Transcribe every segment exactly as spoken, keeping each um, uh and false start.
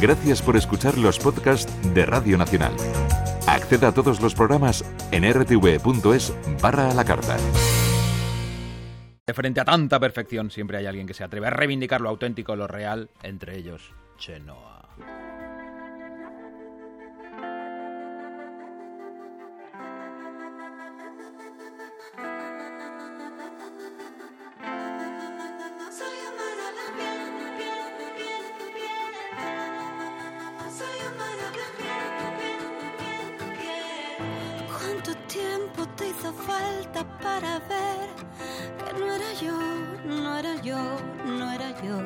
Gracias por escuchar los podcasts de Radio Nacional. Acceda a todos los programas en r t v punto es barra a la carta. Frente a tanta perfección, siempre hay alguien que se atreve a reivindicar lo auténtico, lo real, entre ellos, Chenoa. ¿Cuánto tiempo te hizo falta para ver que no era yo, no era yo, no era yo?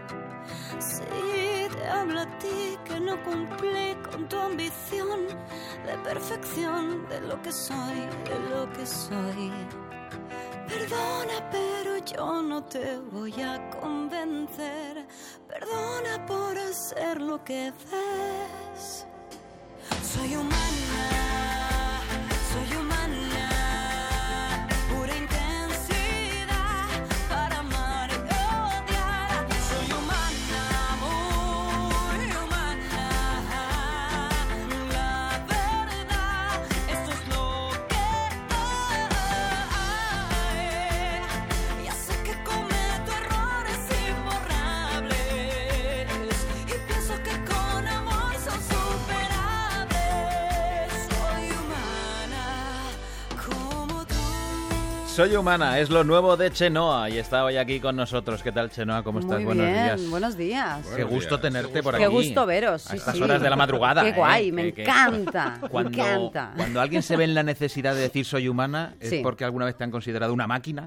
Sí, te hablo a ti que no cumplí con tu ambición de perfección, de lo que soy, de lo que soy. Perdona, pero yo no te voy a convencer. Perdona por hacer lo que ves. Soy humana, soy humana, pura intensidad para amar y odiar. Soy humana, muy humana, la verdad, esto es lo que hay. Ya sé que cometo errores imborrables y pienso que con amor son superables. Soy humana como tú. Soy humana, es lo nuevo de Chenoa y está hoy aquí con nosotros. ¿Qué tal, Chenoa? ¿Cómo estás? Muy Buenos bien, días. buenos días. Qué gusto tenerte por aquí. Qué gusto veros. A Sí, estas sí. horas de la madrugada. Qué ¿eh? guay, me Que- que- encanta, Cuando, me encanta. cuando alguien se ve en la necesidad de decir soy humana, ¿es Sí. porque alguna vez te han considerado una máquina?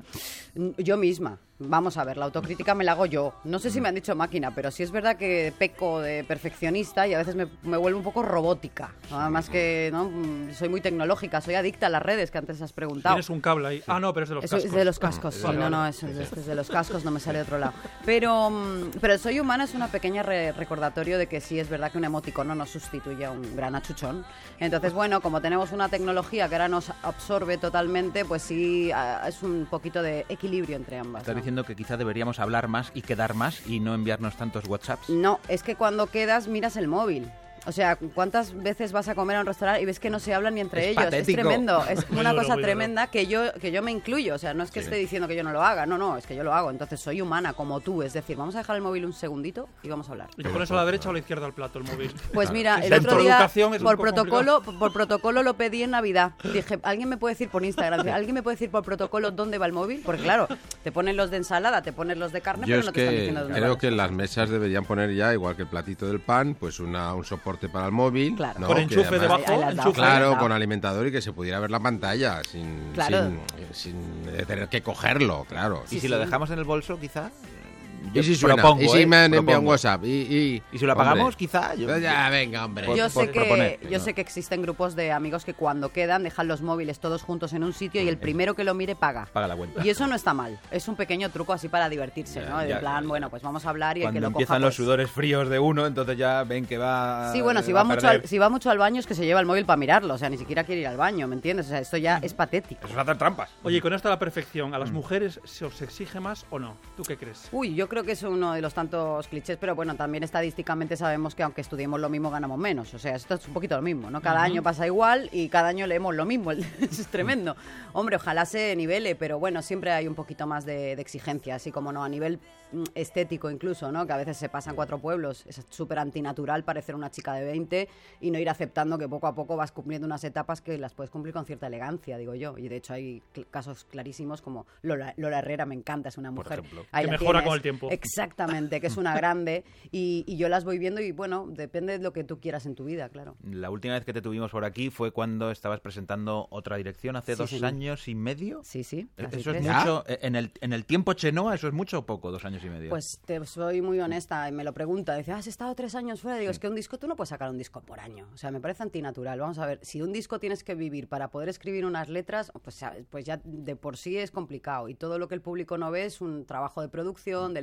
Yo misma. Vamos a ver, la autocrítica me la hago yo. No sé si me han dicho máquina, pero sí es verdad que peco de perfeccionista y a veces me, me vuelvo un poco robótica. Además que no Mm, soy muy tecnológica, soy adicta a las redes, que antes has preguntado. Tienes un cable ahí. Ah, no, pero es de los Eso cascos. es de los cascos, sí, Vale, no, no, vale. eso es de, de los cascos, no me sale de otro lado. Pero, mm, pero Soy humana es una pequeña re- recordatorio de que sí es verdad que un emoticono no sustituye a un gran achuchón. Entonces, bueno, como tenemos una tecnología que ahora nos absorbe totalmente, pues sí, ah, es un poquito de equilibrio entre ambas. Estás ¿no? diciendo que quizá deberíamos hablar más y quedar más y no enviarnos tantos WhatsApps. No, es que cuando quedas miras el móvil. O sea, ¿cuántas veces vas a comer a un restaurante y ves que no se hablan ni entre Es ellos? patético. Es tremendo, es Muy una duro, cosa muy duro. tremenda que yo que yo me incluyo. O sea, no es que esté diciendo que yo no lo haga, no, no, es que yo lo hago. Entonces soy humana como tú, es decir, vamos a dejar el móvil un segundito y vamos a hablar. ¿Y te pones a la derecha o a la izquierda del plato el móvil? Pues mira, el Dentro otro de día educación es un por poco protocolo, por protocolo lo pedí en Navidad. Dije, ¿alguien me puede decir por Instagram? Dije, ¿alguien me puede decir por protocolo dónde va el móvil? Porque claro, te ponen los de ensalada, te ponen los de carne, Yo pero es no te están que diciendo dónde creo van. que en las mesas deberían poner ya, igual que el platito del pan, pues una, un soporte para el móvil. Claro. ¿no? Con Que enchufe además- debajo, Ahí- ahí las enchufe. damos. Claro, Claro. con alimentador y que se pudiera ver la pantalla sin, Claro. sin, eh, sin, eh, tener que cogerlo, claro. Y si lo dejamos en el bolso, quizá... ¿Y si suena? propongo, ¿Y si ¿eh? me han enviado un Propongo. WhatsApp? ¿Y, y, ¿Y si lo hombre, apagamos, quizá? Yo- Ya, venga, hombre. Por- Yo sé por que proponer, yo ¿no? sé que existen grupos de amigos que cuando quedan dejan los móviles todos juntos en un sitio y el primero que lo mire paga. Paga la cuenta. Y eso no está mal. Es un pequeño truco así para divertirse, Ya, ¿no? De ya, plan, ya. bueno, pues vamos a hablar y el Cuando que lo empiezan coja, los pues- sudores fríos de uno, entonces ya ven que va... Sí, bueno, si va va, a mucho al, perder. si va mucho al baño es que se lleva el móvil para mirarlo, o sea, ni siquiera quiere ir al baño, ¿me entiendes? O sea, esto ya es patético. Eso es hacer trampas. Oye, y con esto de la perfección, ¿a las mujeres se os exige más o no? ¿Tú qué crees? Uy, yo creo que es uno de los tantos clichés, pero bueno, también estadísticamente sabemos que aunque estudiemos lo mismo ganamos menos. O sea, esto es un poquito lo mismo, ¿no? Cada año pasa igual y cada año leemos lo mismo. Es tremendo. Hombre, ojalá se nivele, pero bueno, siempre hay un poquito más de, de exigencia, así como no, a nivel mm, estético incluso, ¿no? Que a veces se pasan cuatro pueblos. Es súper antinatural parecer una chica de veinte y no ir aceptando que poco a poco vas cumpliendo unas etapas que las puedes cumplir con cierta elegancia, digo yo. Y de hecho hay cl- casos clarísimos como Lola, Lola Herrera, me encanta, es una Por mujer. ejemplo. Ahí Que la mejora tienes. con el tiempo. Exactamente, que es una grande y, y yo las voy viendo y bueno, depende de lo que tú quieras en tu vida, claro. La última vez que te tuvimos por aquí fue cuando estabas presentando otra dirección hace Sí, dos señor. años y medio. Sí, sí. E- casi Eso es tres. mucho. eh, En el, en el tiempo Chenoa, ¿eso es mucho o poco? Dos años y medio. Pues te soy muy honesta y me lo pregunta. Dice, ¿has estado tres años fuera? Digo, es que un disco, tú no puedes sacar un disco por año. O sea, me parece antinatural. Vamos a ver, si un disco tienes que vivir para poder escribir unas letras, pues, sabes, pues ya de por sí es complicado. Y todo lo que el público no ve es un trabajo de producción, de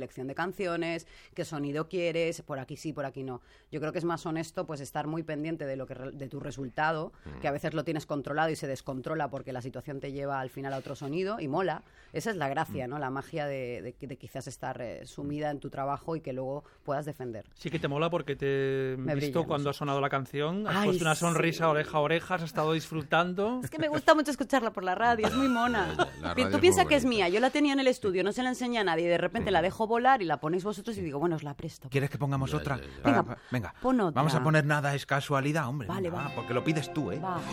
elección de canciones, qué sonido quieres, por aquí sí, por aquí no. Yo creo que es más honesto pues estar muy pendiente de lo que de tu resultado, mm. que a veces lo tienes controlado y se descontrola porque la situación te lleva al final a otro sonido y mola. Esa es la gracia, mm. ¿no? La magia de, de, de quizás estar eh, sumida en tu trabajo y que luego puedas defender. Sí que te mola porque te he visto brilla, cuando no ha sonado la canción, has Ay, puesto una sonrisa sí. oreja a oreja, has estado disfrutando. Es que me gusta mucho escucharla por la radio, es muy mona. La Pi- radio Tú es piensas muy que es bonita. mía, yo la tenía en el estudio, no se la enseña a nadie y de repente la dejo volar y la ponéis vosotros y digo, bueno, os la presto. ¿Quieres que pongamos Ya, otra? ya, ya. Para- Venga, pa- venga. pon otra. Vamos a poner Nada es casualidad, hombre. Vale, venga, va. va, porque lo pides tú, ¿eh? Va.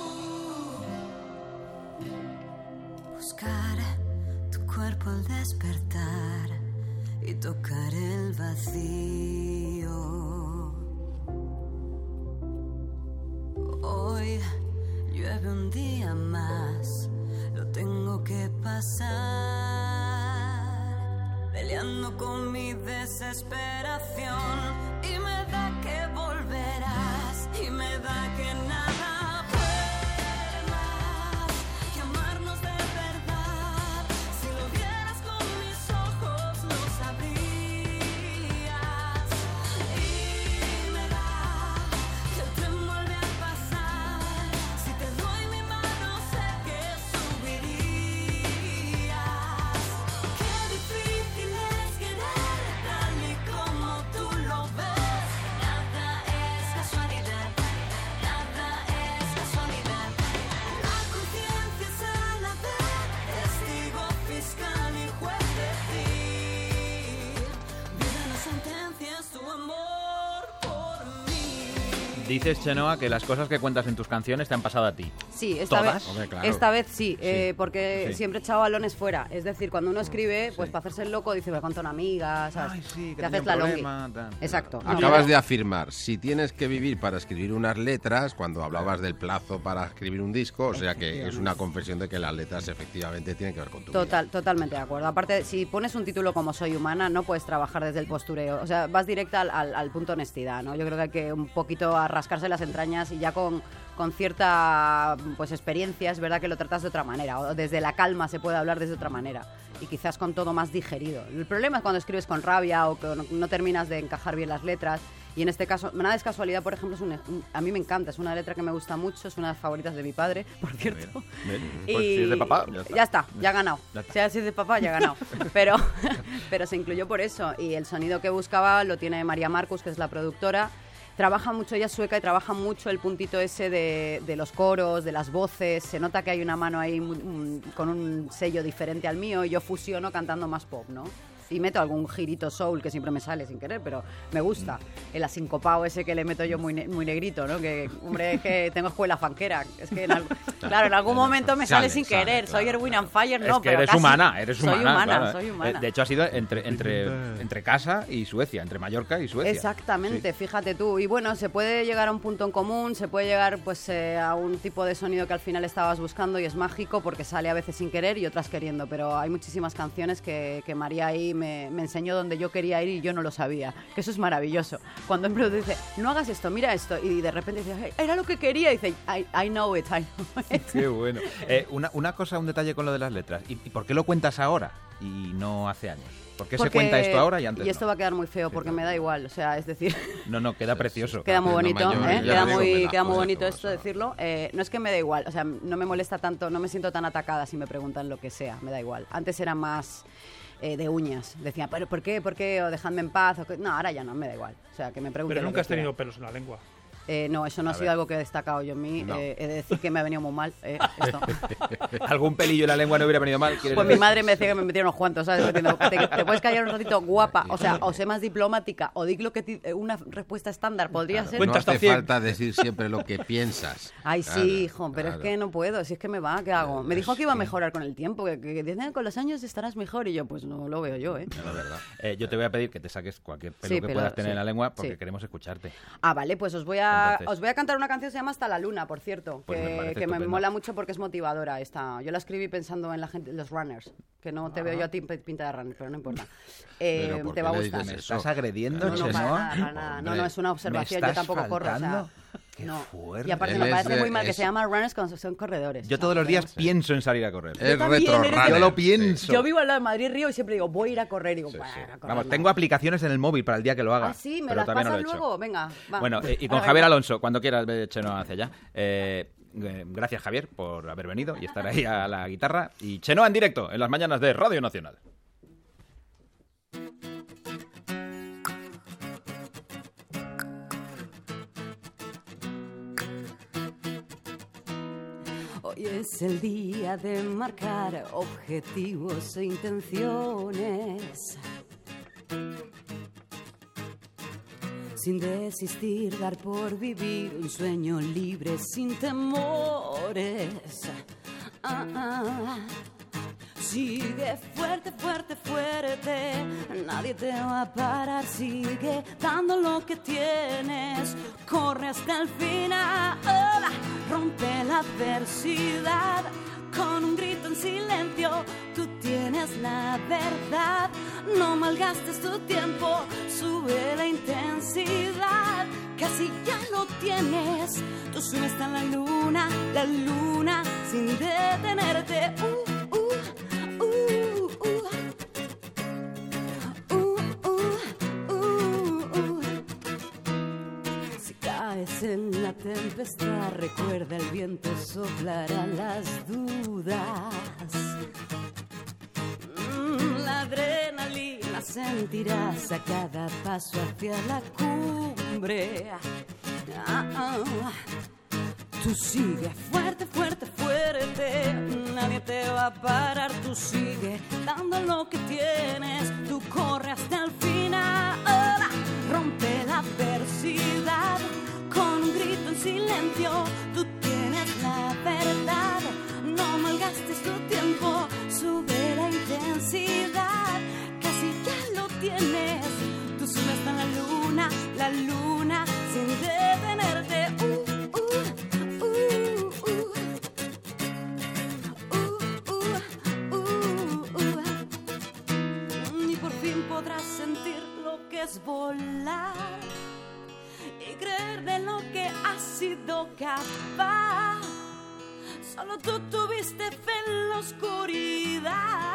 Buscar tu cuerpo al despertar y tocar el vacío. Hoy llueve un día más, lo tengo que pasar, peleando con mi desesperación y me da que volverás y me da que nada puede más que amarnos de verdad. Si lo vieras con mis ojos lo sabrías y me da que el tren vuelve a pasar. Si te doy mi mano sé que subirías. Qué difícil es querer tal y como tú lo ves. Nada es casualidad, nada es casualidad. La conciencia es a la vez testigo, fiscal y juez decir. Vida no sentencia es tu amor por mí. Dices, Chenoa, que las cosas que cuentas en tus canciones te han pasado a ti. Sí, esta ¿Todas? vez, Hombre, claro. esta vez sí, eh, porque Sí. siempre he echado balones fuera. Es decir, cuando uno escribe, pues Sí. para hacerse el loco, dice, me cuento una amiga, ¿sabes? Ay, sí, que te tenía haces un la longi. problema, tal. Exacto. No, Acabas pero- de afirmar, si tienes que vivir para escribir unas letras, cuando hablabas del plazo para escribir un disco, o sea que es una confesión de que las letras efectivamente tienen que ver con tu vida. Total, totalmente de acuerdo. Aparte, si pones un título como Soy humana, no puedes trabajar desde el postureo. O sea, vas directa al, al, al punto honestidad, ¿no? Yo creo que hay que un poquito a rascarse las entrañas y ya con, con cierta pues experiencia es verdad que lo tratas de otra manera. O desde la calma se puede hablar desde otra manera. Y quizás con todo más digerido. El problema es cuando escribes con rabia o que no, no terminas de encajar bien las letras. Y en este caso, Nada es casualidad, por ejemplo, es un, un- a mí me encanta, es una letra que me gusta mucho, es una de las favoritas de mi padre, por cierto. Ven, Y pues si es de papá, ya está. ya está, ya ha ganado. Ya está. Si es de papá, ya ha ganado. Pero, pero se incluyó por eso. Y el sonido que buscaba lo tiene María Marcus, que es la productora. Trabaja mucho, ella es sueca y trabaja mucho el puntito ese de, de los coros, de las voces. Se nota que hay una mano ahí muy- un- con un sello diferente al mío y yo fusiono cantando más pop, ¿no? Y meto algún girito soul que siempre me sale sin querer, pero me gusta. El asincopado ese que le meto yo muy, ne- muy negrito, ¿no? Que, hombre, es que tengo escuela fanquera. Es que, en algo- claro, en algún momento me sale, Sale, sin sale, querer. Soy claro, Erwin and Fire, no, es que pero eres casi. humana, eres humana. Soy humana, claro. soy Eh, humana. De hecho, ha sido entre, entre, entre casa y Suecia, entre Mallorca y Suecia. Exactamente, fíjate tú. Y bueno, se puede llegar a un punto en común, se puede llegar pues eh, a un tipo de sonido que al final estabas buscando y es mágico porque sale a veces sin querer y otras queriendo. Pero hay muchísimas canciones que, que María ahí me, me enseñó donde yo quería ir y yo no lo sabía. Que eso es maravilloso. Cuando en plan dice, no hagas esto, mira esto. Y de repente dice, "Ay, era lo que quería. Y dice, I, I know it, I know it. Qué bueno. Eh, una, una cosa, un detalle con lo de las letras. ¿Y, y por qué lo cuentas ahora y no hace años? ¿Por qué se Porque- cuenta esto ahora y antes Y esto no? va a quedar muy feo porque me da igual. O sea, es decir... No, no, queda precioso. Queda muy Haciendo bonito, mayor, ¿eh? ya Queda digo, muy, me las queda muy cosas bonito todas, esto ¿no? decirlo. Eh, no es que me da igual, o sea, no me molesta tanto, no me siento tan atacada si me preguntan lo que sea, me da igual. Antes era más eh, de uñas, decía, ¿pero por qué? ¿Por qué? O dejadme en paz. O qué. No, ahora ya no, me da igual. O sea, que me pregunten Pero lo nunca que has tenido quieran. pelos en la lengua. Eh, no, eso no A ha sido ver. algo que he destacado yo en mí. No. Eh, he de decir que me ha venido muy mal. eh, esto. Algún pelillo en la lengua no hubiera venido mal. ¿quieres Pues mi decir? madre me decía que me metiera unos cuantos, ¿sabes? Diciendo, te, te puedes callar un ratito, guapa. O sea, o sé más diplomática, o di lo que ti- una respuesta estándar podría ser. Cuenta No hasta hace cien. falta decir siempre lo que piensas. Ay, Claro, sí, hijo, pero claro. es que no puedo, si es que me va, ¿qué hago? Me dijo Es que iba a que- mejorar con el tiempo, que, que, que dicen, con los años estarás mejor, y yo, pues no lo veo yo, ¿eh? La verdad. Eh, yo te voy a pedir que te saques cualquier pelo Sí, que pelo, puedas tener sí. en la lengua porque Sí. queremos escucharte. Ah, vale, pues os voy a Entonces- os voy a cantar una canción que se llama Hasta la luna, por cierto, Pues me que, parece que me estupendo. mola mucho porque es motivadora esta. Yo la escribí pensando en la gente, los runners, que no te veo yo a ti pe- pinta de runner, pero no importa. Eh, Pero ¿por te qué va a le gustar. dices ¿Me eso? estás agrediendo, No, no, para Chenoa? nada, para nada. No, Hombre, no, es una observación, yo estás tampoco corro, o sea, faltando? Qué no. fuerte. Y aparte Él me es, parece eh, muy mal que es- se llama runners cuando son corredores. Yo todos los días pienso en salir a correr. Es también, retro eres- runner. Yo lo Sí. pienso. Yo vivo al lado de Madrid Río y siempre digo, voy a ir a correr. Y digo, Sí, "Buah, sí. a correr Vamos, no". tengo aplicaciones en el móvil para el día que lo haga. Ah, sí, me pero las todavía no pasas lo he hecho. luego. Venga, va. Bueno, eh, y con Venga, Javier venga. Alonso, cuando quieras, ve, Cheno hacia allá. Eh, eh, gracias, Javier, por haber venido y estar ahí a la guitarra. Y Chenoa en directo, en las mañanas de Radio Nacional. Hoy es el día de marcar objetivos e intenciones. Sin desistir, dar por vivir un sueño libre sin temores. Ah, ah. Sigue fuerte, fuerte, fuerte. Nadie te va a parar. Sigue dando lo que tienes. Corre hasta el final. Rompe la adversidad. Con un grito en silencio, tú tienes la verdad. No malgastes tu tiempo, sube la intensidad. Casi ya lo tienes. Tú subes hasta la luna, la luna, sin detenerte. Uh, uh, uh, uh. Uh, uh, uh. Si caes en la tempestad, recuerda el viento soplará las dudas. Mm, la adrenalina sentirás a cada paso hacia la cumbre. Ah, ah. Tú sigue fuerte, fuerte, fuerte. Nadie te va a parar. Tú sigue dando lo que tienes. Tú corre hasta el final. Rompe la adversidad. Con un grito en silencio. Tú tienes la verdad. No malgastes tu tiempo. Sube la intensidad. Casi ya lo tienes. Tú subes hasta la luna, la luna, sin detenerte. Uh. Podrás sentir lo que es volar y creer de lo que has sido capaz. Solo tú tuviste fe en la oscuridad.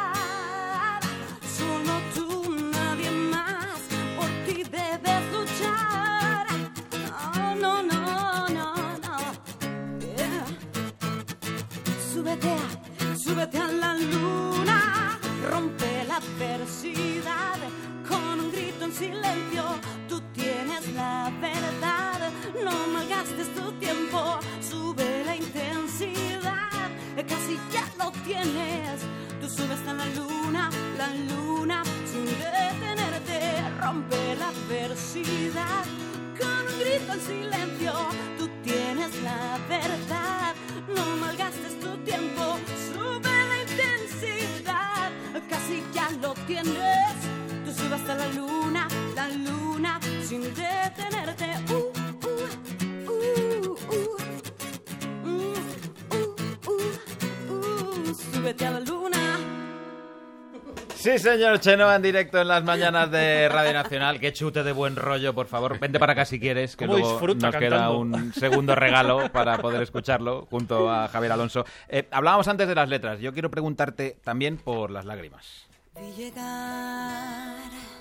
Solo tú, nadie más. Por ti debes luchar. Oh, no, no, no, no. Yeah. Súbete, a, súbete a la luna. Rompe la adversidad con un grito en silencio. Tú tienes la verdad. No malgastes tu tiempo. Sube la intensidad. Casi ya lo tienes. Tú subes hasta la luna, la luna, sin detenerte. Rompe la adversidad con un grito en silencio. Tú tienes la verdad. No malgastes tu tiempo. Sube la intensidad. Casi ya lo tienes. Tú subes hasta la luna, la luna, sin detenerte. Uh, uh, uh, uh. Mm, uh, uh, uh. Súbete a la luna. Sí, señor Chenoa en directo en las mañanas de Radio Nacional. Qué chute de buen rollo, por favor. Vente para acá si quieres, que Cómo luego disfruta nos queda cantando. un segundo regalo para poder escucharlo junto a Javier Alonso. Eh, hablábamos antes de las letras. Yo quiero preguntarte también por las lágrimas. Vi llegar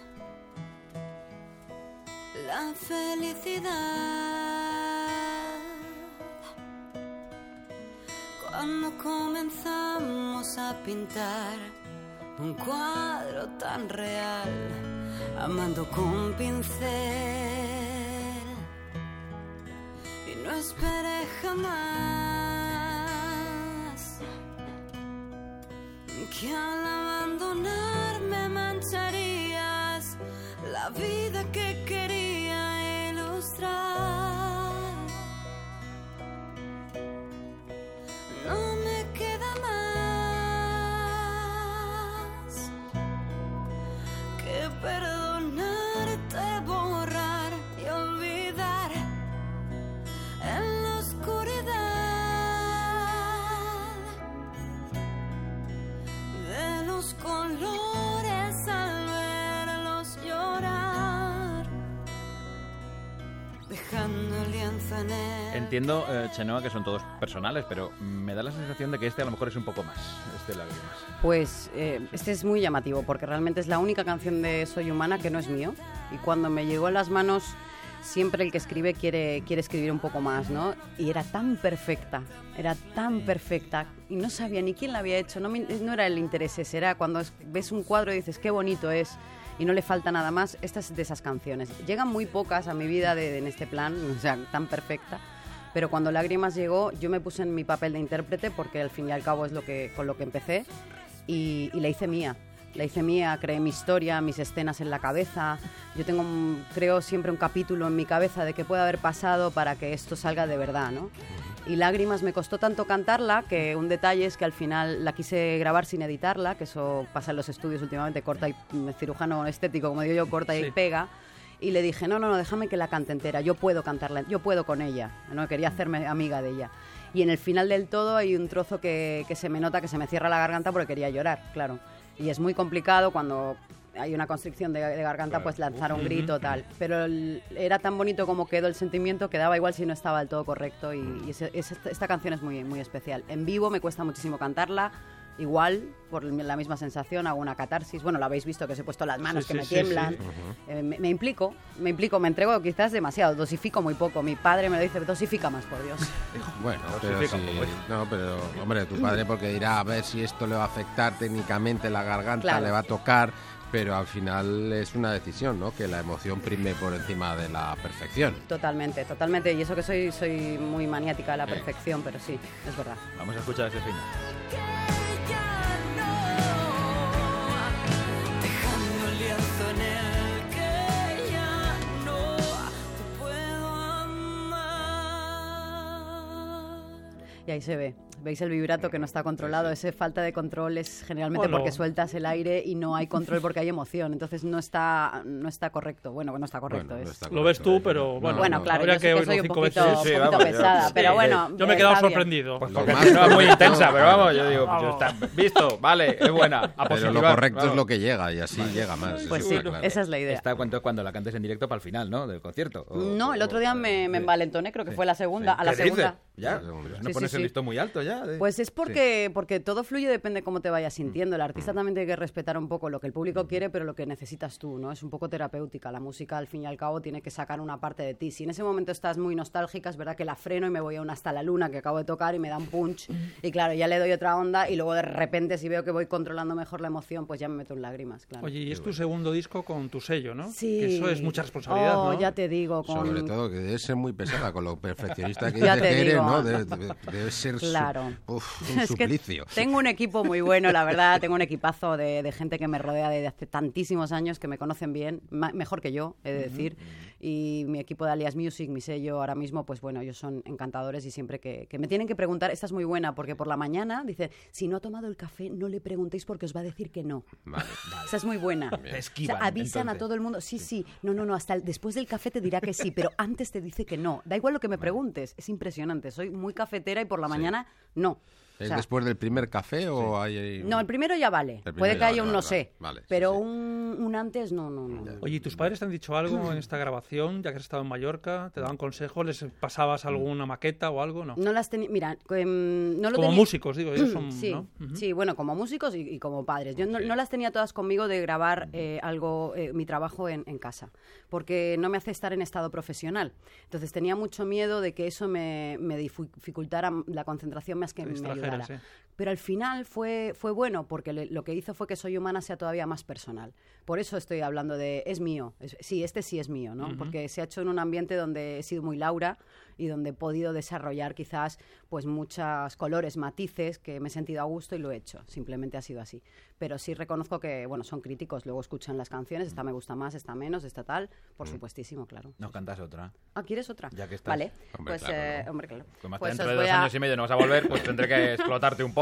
la felicidad cuando comenzamos a pintar un cuadro tan real, amando con pincel, y no esperé jamás que al abandonarme mancharías la vida que quería ilustrar. No me queda más que perdonarte, borrar y olvidar en la oscuridad de los colores al verlos llorar. dejando el lienzo en él. Entiendo, eh, Chenoa, que son todos personales, pero me da la sensación de que este a lo mejor es un poco más, este Lágrimas. Pues eh, este es muy llamativo porque realmente es la única canción de Soy Humana que no es mío, y cuando me llegó en las manos, siempre el que escribe quiere, quiere escribir un poco más, ¿no? Y era tan perfecta, era tan perfecta, y no sabía ni quién la había hecho, no, me, no era el interés ese, era cuando es, ves un cuadro y dices qué bonito es, y no le falta nada más. Esta es de esas canciones. Llegan muy pocas a mi vida de, de, en este plan, o sea, tan perfecta, pero cuando Lágrimas llegó, yo me puse en mi papel de intérprete, porque al fin y al cabo es lo que, con lo que empecé, y, y la hice mía. La hice mía, creé mi historia, mis escenas en la cabeza. Yo tengo, un, creo siempre un capítulo en mi cabeza de qué puede haber pasado para que esto salga de verdad, ¿no? Y Lágrimas me costó tanto cantarla que un detalle es que al final la quise grabar sin editarla, que eso pasa en los estudios últimamente, corta y cirujano estético, como digo yo, corta y sí. pega. Y le dije, no, no, no, déjame que la cante entera, yo puedo cantarla, yo puedo con ella, ¿no? Quería hacerme amiga de ella. Y en el final del todo hay un trozo que, que se me nota que se me cierra la garganta porque quería llorar, claro. Y es muy complicado cuando hay una constricción de, de garganta, claro, pues lanzar un grito, tal. Pero el, era tan bonito como quedó el sentimiento, que daba igual si no estaba del todo correcto. Y, y ese, ese, esta canción es muy, muy especial. En vivo me cuesta muchísimo cantarla. Igual, por la misma sensación, hago una catarsis. Bueno, lo habéis visto, que os he puesto las manos, sí, que sí, me tiemblan. Sí, sí. Uh-huh. eh, me, me implico, me implico, me entrego quizás demasiado, dosifico muy poco. Mi padre me lo dice, dosifica más, por Dios. Bueno, pero sí, no, pero, hombre, tu padre porque dirá, a ver si esto le va a afectar técnicamente la garganta, claro. le va a tocar, pero al final es una decisión, ¿no? Que la emoción prime por encima de la perfección. Totalmente, totalmente. Y eso que soy, soy muy maniática de la perfección, eh. pero sí, es verdad. Vamos a escuchar ese final. Y ahí se ve, veis el vibrato que no está controlado, esa falta de control es generalmente bueno. porque sueltas el aire y no hay control porque hay emoción, entonces no está no está correcto, bueno, no está correcto. Bueno, es. No está correcto. Lo ves tú, pero bueno, bueno no, claro, yo sé que soy un poquito, veces, sí, un poquito vamos, pesada, sí, pero sí, bueno. Yo me he quedado sorprendido. Pues porque no es muy intensa, pero vamos, yo digo, yo está visto, vale, es buena. A pero lo correcto vamos. Es lo que llega y así vale. llega más. Pues sí, claro. esa es la idea. Está cuando, cuando la cantes en directo para el final, ¿no? Del concierto. O, no, el otro día me, me envalentoné, creo que fue la segunda, a la segunda. ¿Ya? ¿No pones el listón muy alto ya? Pues es porque, porque todo fluye, depende de cómo te vayas sintiendo. El artista también tiene que respetar un poco lo que el público quiere, pero lo que necesitas tú, ¿no? Es un poco terapéutica. La música, al fin y al cabo, tiene que sacar una parte de ti. Si en ese momento estás muy nostálgica, es verdad que la freno y me voy a una Hasta la Luna que acabo de tocar y me da un punch. Y claro, ya le doy otra onda y luego de repente, si veo que voy controlando mejor la emoción, pues ya me meto en lágrimas, claro. Oye, y es tu segundo disco con tu sello, ¿no? Sí. Que eso es mucha responsabilidad, oh, ¿no? ya te digo. Con... Sobre todo que debe ser muy pesada con lo perfeccionista que ya dice te que eres, digo. ¿no? Debe, debe, debe ser claro. su, uf, un es suplicio. Que tengo un equipo muy bueno, la verdad. Tengo un equipazo de, de gente que me rodea desde hace tantísimos años, que me conocen bien, ma- mejor que yo, he de decir. Uh-huh. Y mi equipo de Alias Music, mi sello ahora mismo, pues bueno, ellos son encantadores y siempre que, que me tienen que preguntar, esta es muy buena, porque por la mañana dice, si no ha tomado el café, no le preguntéis porque os va a decir que no. Vale, vale. Esa es muy buena. Te esquivan, o sea, avisan entonces. a todo el mundo, sí, sí, no, no, no, hasta el, después del café te dirá que sí, pero antes te dice que no. Da igual lo que me preguntes, es impresionante. Soy muy cafetera y por la mañana, sí. no. ¿Es o sea, después del primer café o sí. hay, hay...? No, el primero ya vale. Puede que vale, haya un vale, no vale, sé. Vale, sí, pero sí. Un, un antes, no, no, no. Oye, ¿y tus padres te han dicho algo en esta grabación, ya que has estado en Mallorca? ¿Te daban consejos? ¿Les pasabas alguna maqueta o algo? No, no las tenía... Mira, um, no lo como tenía... músicos, digo, ellos son... sí, ¿no? Uh-huh. sí, bueno, como músicos y, y como padres. Yo no, no las tenía todas conmigo de grabar eh, algo, eh, mi trabajo en, en casa, porque no me hace estar en estado profesional. Entonces tenía mucho miedo de que eso me, me dificultara la concentración más que me ayudara. Sí. Pero al final fue, fue bueno, porque le, lo que hizo fue que Soy Humana sea todavía más personal. Por eso estoy hablando de, es mío. Es, sí, este sí es mío, ¿no? Uh-huh. Porque se ha hecho en un ambiente donde he sido muy Laura y donde he podido desarrollar quizás pues muchos colores, matices, que me he sentido a gusto y lo he hecho. Simplemente ha sido así. Pero sí reconozco que, bueno, son críticos, luego escuchan las canciones, esta me gusta más, esta menos, esta tal, por uh-huh. supuestísimo, claro. ¿Nos cantas otra? Ah, ¿quieres otra? Ya que estás. Vale, hombre, pues, claro, eh, ¿no? hombre, claro. Pues más pues dentro de dos a... años y medio no vas a volver, pues tendré que explotarte un poco.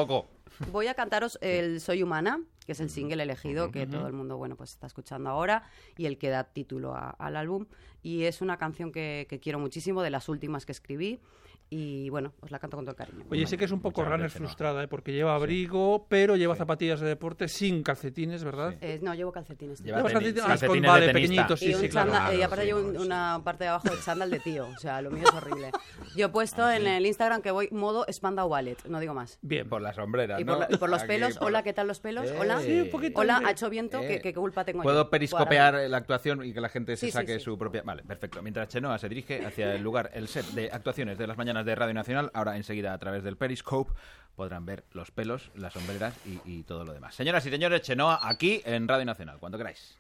voy a cantaros el Soy Humana, que es el single elegido que uh-huh. todo el mundo, bueno, pues está escuchando ahora y el que da título a, al álbum. Y es una canción que, que quiero muchísimo, de las últimas que escribí. Y bueno, os la canto con todo el cariño. Oye, sé que es un poco runner frustrada, ¿eh? Porque lleva abrigo, sí. pero lleva sí. zapatillas de deporte sin calcetines, ¿verdad? Sí. Eh, no, llevo calcetines. Lleva tenis, calcetines, calcetines con, vale, de pequeñitos, sí, y sí, chándal, claro. Y aparte sí, llevo un, una parte de abajo de chándal de tío, o sea, lo mío es horrible. Yo he puesto ah, sí. en el Instagram que voy modo Spandau Ballet, no digo más. Bien, por las sombreras, y ¿no? por, la, y por los Aquí, pelos, por... hola, ¿qué tal los pelos? Eh, hola, sí, un poquito hola, de... ha hecho viento, eh. ¿qué, qué culpa tengo ¿Puedo yo? ¿Puedo periscopear la actuación y que la gente se sí, saque sí, sí. su propia...? Vale, perfecto. Mientras Chenoa se dirige hacia el lugar, el set de actuaciones de las mañanas de Radio Nacional, ahora enseguida a través del Periscope podrán ver los pelos, las sombreras y, y todo lo demás. Señoras y señores, Chenoa aquí en Radio Nacional, cuando queráis.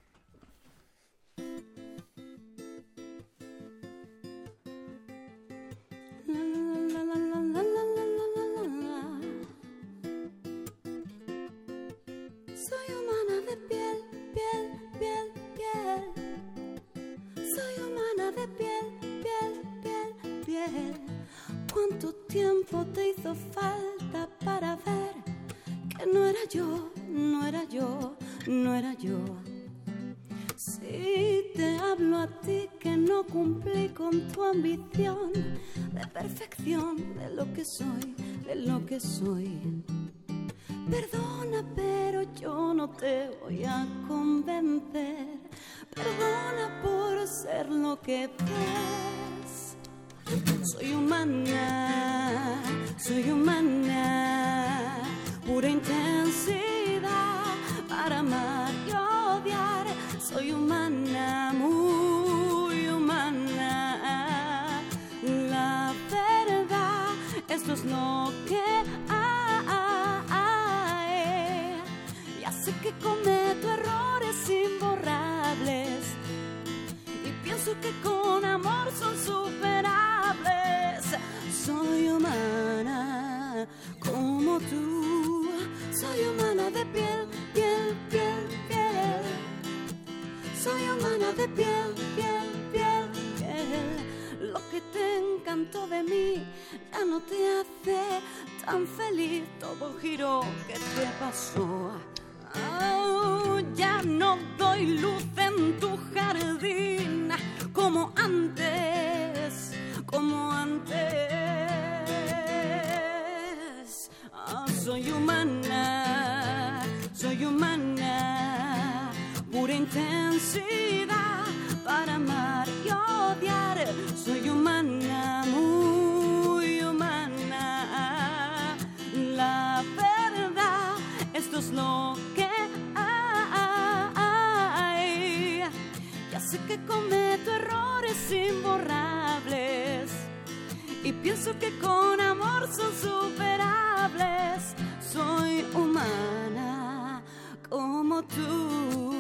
Soy humana de piel, piel, piel, piel. Soy humana de piel, piel, piel, piel. ¿Cuánto tiempo te hizo falta para ver que no era yo, no era yo, no era yo? Si te hablo a ti que no cumplí con tu ambición de perfección, de lo que soy, de lo que soy. Perdona, pero yo no te voy a convencer. Perdona por ser lo que ves. Soy humana, soy humana, pura intensidad para amar y odiar. Soy humana, muy humana. La verdad, esto es lo que hay. Ya sé que cometo errores imborrables y pienso que con amor son superables. Soy humana como tú. Soy humana de piel, piel, piel, piel. Soy humana de piel, piel, piel, piel. Lo que te encantó de mí ya no te hace tan feliz. Todo giró, ¿qué te pasó? Oh, ya no doy luz en tu jardín como antes, como antes. Oh, soy humana, soy humana, pura intensidad para amar y odiar. Soy humana, muy humana. La verdad, esto es lo que hay. Ya sé que cometo errores imborrables y pienso que con amor son superables. Soy humana como tú.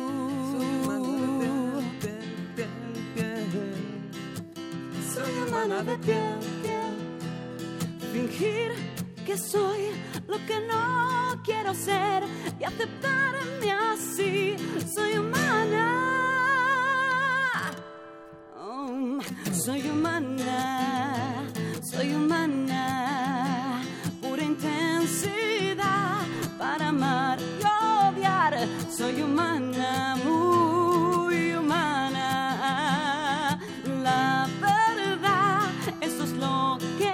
Soy humana de piel, piel. Fingir que soy lo que no quiero ser y aceptarme así. Soy humana. Oh, soy humana. Soy humana. Pura intensidad para amar y odiar. Soy humana, muy humana. La verdad, eso es lo que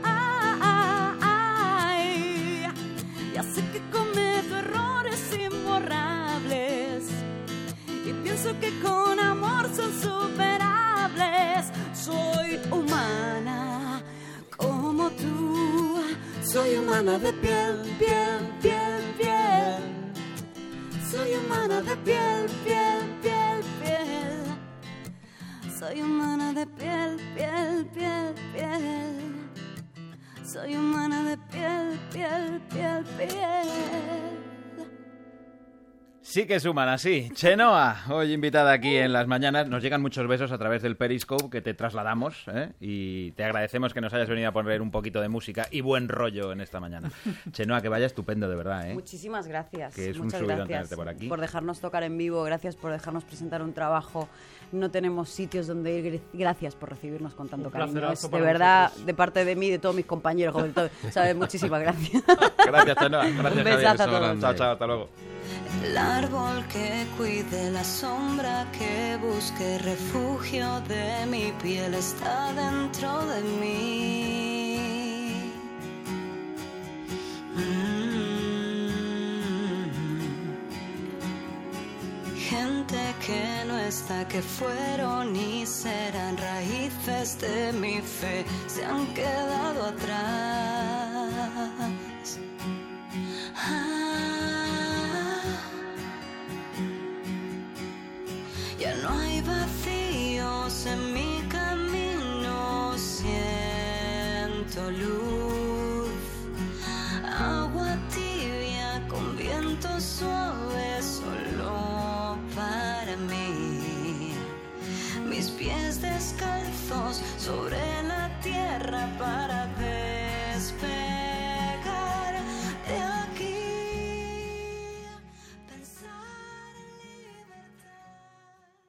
hay. Ya sé que cometo errores imborrables y pienso que con amor son superables. Soy humana como tú. Soy humana de piel, piel, piel, piel. Soy humana de piel, piel, piel, piel. Soy humana de piel, piel, piel, piel. Soy humana de piel, piel, piel, piel. Sí que suman así. Chenoa, hoy invitada aquí en Las Mañanas. Nos llegan muchos besos a través del Periscope que te trasladamos, ¿eh? Y te agradecemos que nos hayas venido a poner un poquito de música y buen rollo en esta mañana. Chenoa, que vaya estupendo, de verdad, ¿eh? Muchísimas gracias. Que es Muchas un subidón gracias tenerte por aquí. por dejarnos tocar en vivo, gracias por dejarnos presentar un trabajo. No tenemos sitios donde ir. Gracias por recibirnos con tanto cariño. Es de verdad, nosotros. De parte de mí y de todos mis compañeros, sobre todo, ¿sabes? Muchísimas gracias. Gracias, Chenoa. Gracias, un besazo a todos. Chao, chao, hasta luego. El árbol que cuide la sombra, que busque refugio de mi piel, está dentro de mí. Mm. Gente que no está, que fueron y serán raíces de mi fe, se han quedado atrás. Ah. Ya no hay vacíos en mi camino, siento luz.